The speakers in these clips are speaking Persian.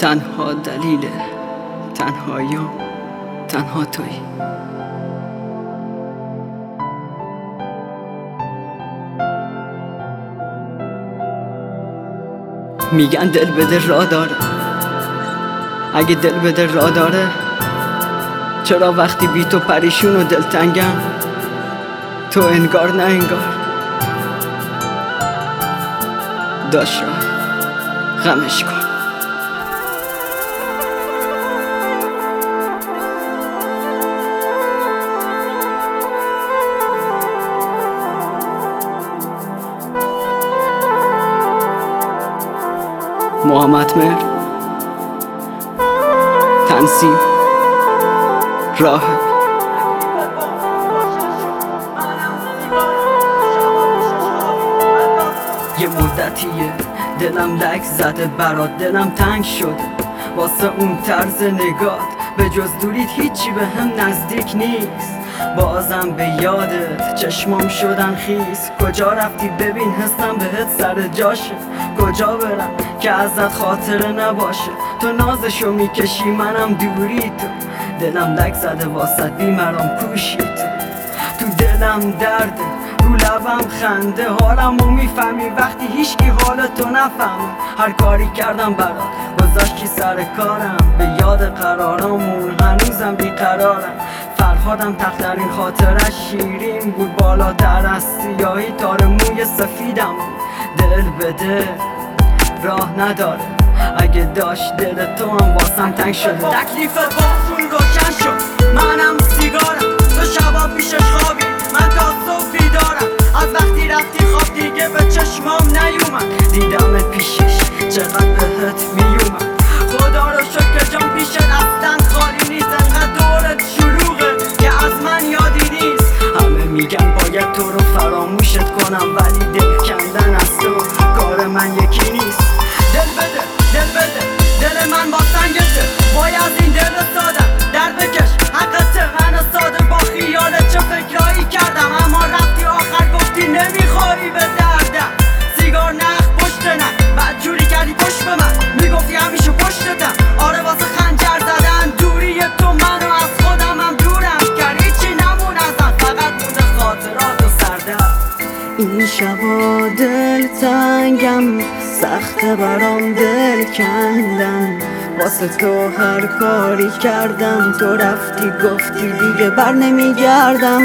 تنها دلیل تنهاییام تنها تویی. میگن دل بده راه داره، اگه دل بده راه داره چرا وقتی بی تو پریشون و دلتنگم تو انگار نه انگار داشت غمش کن. محمد مهر، تنظیم راهب. یه مدتیه دلم لک زده برات، دلم تنگ شده واسه اون طرز نگات، به جز دوریت هیچی به هم نزدیک نیست. بازم به یادت چشمام شدن خیس، کجا رفتی ببین حسم بهت سر جاشه، کجا برم که ازت خاطره نباشه. تو نازشو میکشی منم دوری تو، دلم لک زده واسه بیمرام کوشی تو دلم درده رو لبم خنده، حالمو میفهمی وقتی هیچکی حال تو نفهمه. هر کاری کردم برات گذاشتی سر کارم، به یاد قرارامون هنوزم بیقرارم. فرهادم تخترین خاطرش شیرین بود، بالاتر از سیاهی تار موی سفیدم بود. دل به دل راه نداره، اگه داشت دل تو هم واسم تنگ شده. تکلیف باشون روشن شد، منم سیگارم تو شبا پیشش خوابی، من تا صبح بیدارم. از وقتی رفتی خواب دیگه به چشمام نیومد، دیدمت پیشش چقدر بهت میومد. خدا رو شکر جام پیشت اصلا خالی نیست، انقدر دورت شلوغه که از من یادی نیست. همه میگن باید تو رو فراموشت کنم، ولی دل کندن از تو کار من یکی نیست. دل بده دل بده دل من با سنگته، وای از این دل ساده در بکش حقته. من ساده با خیالت چه فکرایی کردم، اما رفتی آخر گفتی نمیخوری به دردم. سیگار نخ پشت نه، بعد جوری کردی پشت به من، میگفتی همیشه پشتتم. آره واسه خنجر زدن دوری تو منو از خودمم دورم کرد، هیچی نمون ازم فقط مونده خاطرات و سردرد. این شبا دل تنگم سخته برام دل کندن، واسه تو هر کاری کردم تو رفتی گفتی دیگه بر نمیگردم.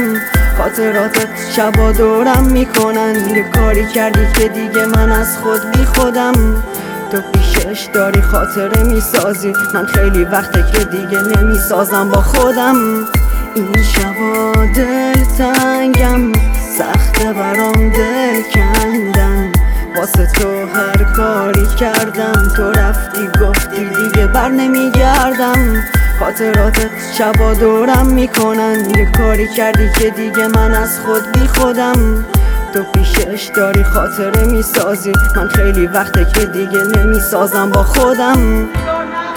خاطراتت شبا دورم میکنن، یه کاری کردی که دیگه من از خود بی خودم. تو پیشش داری خاطره میسازی، من خیلی وقته که دیگه نمیسازم با خودم. این شبا دل تنگم سخته برام دل کندن، واسه تو هر کاری کردم تو رفتی گفتی دیگه بر نمیگردم. خاطراتت شبا دورم میکنن، یه کاری کردی که دیگه من از خود بی خودم. تو پیشش داری خاطره میسازی، من خیلی وقته که دیگه نمیسازم با خودم.